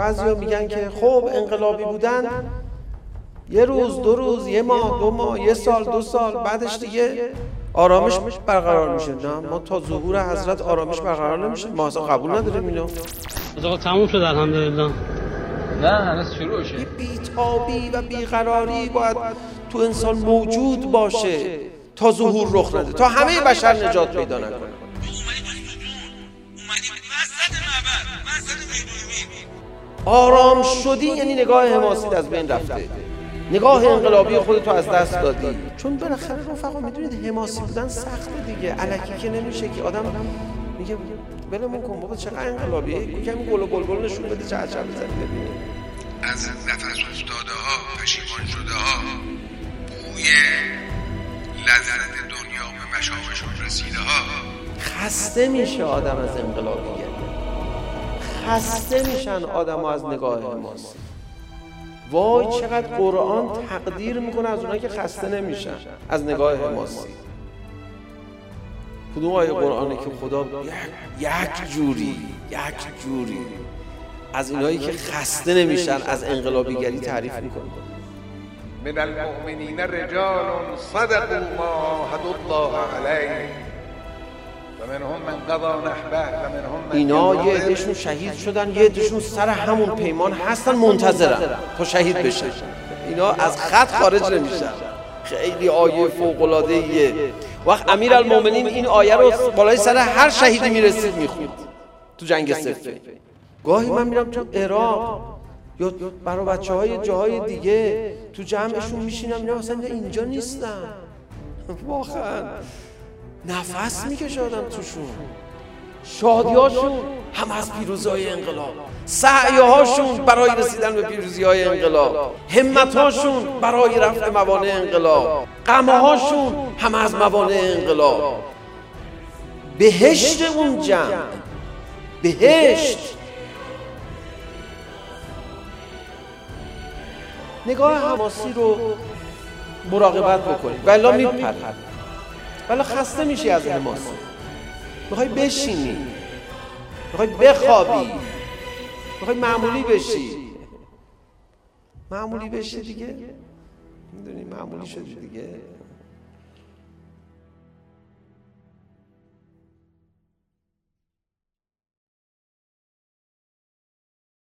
بعضیا میگن که خب انقلابی بودن یه روز، 2 روز، 1 ماه، 2 ماه، 1 سال، 2 سال، بعدش دیگه آرامش برقرار میشه. نه، ما تا ظهور حضرت آرامش برقرار نمیشه. ما اصلا قبول نداریم اینو. آقا تموم شد الحمدلله. نه هنوز شروع شه. بی‌تابی و بیقراری باید تو انسان موجود باشه تا ظهور رخ نده، تا همه بشر نجات پیدا نکنه. آرام شدی یعنی نگاه حماسیت از بین رفته، نگاه انقلابی خودتو از دست دادی. چون بالاخره رفقا میدونید حماسی بودن سخته دیگه، الکی که نمیشه که آدم میگه ولمون کن بابا چقدر انقلابیه، کمی گل و بلبل نشون بده چه عجب بزنی ببینید. از نفس افتاده ها، پشیمان شده ها، بوی لذت دنیا به مشامشون رسیده ها. خسته میشه آدم از انقلابیگری، خسته میشن آدم ها از نگاه حماسی. وای چقدر قرآن تقدیر میکنه از اونایی که خسته نمیشن از نگاه حماسی. کدوم آیه قرآنه که خدا یک جوری از اینایی که خسته نمیشن از انقلابیگری تعریف میکنه؟ من المؤمنین رجال صدقوا ما عاهدوا الله علیه ومنهم من قضى نحبه ومنهم من اینا یه عدهشون شهید شدن، یه عدهشون سر همون پیمان هستن منتظرن تا شهید بشن. اینا از خط خارج نمیشن. خیلی آیه فوق‌العاده‌ایه. وقت امیرالمومنین این آیه رو بالای سر هر شهیدی میرسید میخوند تو جنگ صفین. گاهی من میرم تو عراق یا برای بچه‌های جاهای دیگه تو جمعشون میشینم اینا اصلا اینجا نیستن. واقعا نفس میکشه آدم توشون. شادیاشون هم از پیروزی‌های انقلاب، سعی‌هاشون برای رسیدن به پیروزی‌های انقلاب، همت‌هاشون برای رفع موانع انقلاب، غم‌هاشون هم از موانع انقلاب. بهشت اون جمع، بهشت. نگاه حماسی رو مراقبت بکنید ولی میپره، ولی خسته میشی از حماسی، میخوای بشینی، میخوای بخوابی، میخوای معمولی بشی دیگه. میدونی معمولی شدی دیگه.